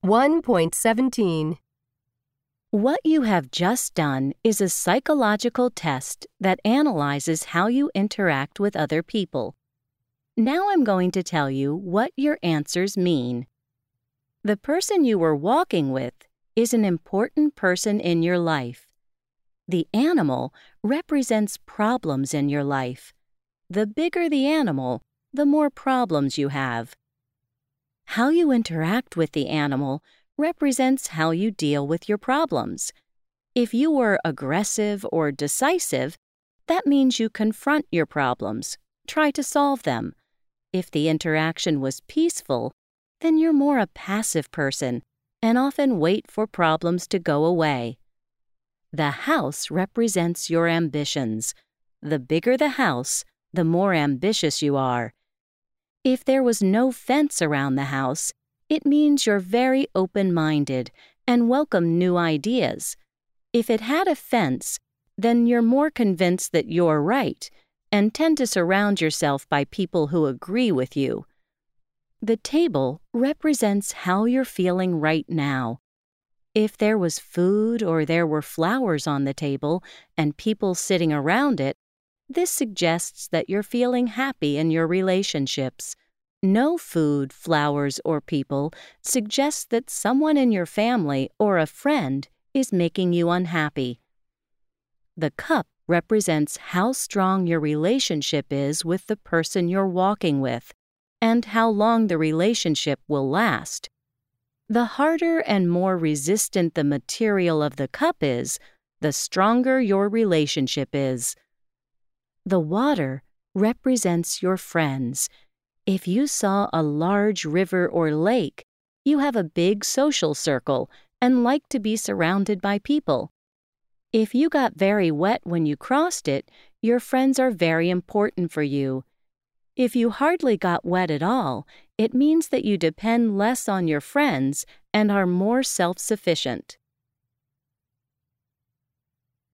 1.17. What you have just done is a psychological test that analyzes how you interact with other people. Now I'm going to tell you what your answers mean. The person you were walking with is an important person in your life. The animal represents problems in your life. The bigger the animal, the more problems you have. How you interact with the animal represents how you deal with your problems. If you were aggressive or decisive, that means you confront your problems, try to solve them. If the interaction was peaceful, then you're more a passive person and often wait for problems to go away. The house represents your ambitions. The bigger the house, the more ambitious you are. If there was no fence around the house, it means you're very open-minded and welcome new ideas. If it had a fence, then you're more convinced that you're right and tend to surround yourself by people who agree with you. The table represents how you're feeling right now. If there was food or there were flowers on the table and people sitting around it, this suggests that you're feeling happy in your relationships. No food, flowers, or people suggests that someone in your family or a friend is making you unhappy. The cup represents how strong your relationship is with the person you're walking with and how long the relationship will last. The harder and more resistant the material of the cup is, the stronger your relationship is. The water represents your friends. If you saw a large river or lake, you have a big social circle and like to be surrounded by people. If you got very wet when you crossed it, your friends are very important for you. If you hardly got wet at all, it means that you depend less on your friends and are more self-sufficient.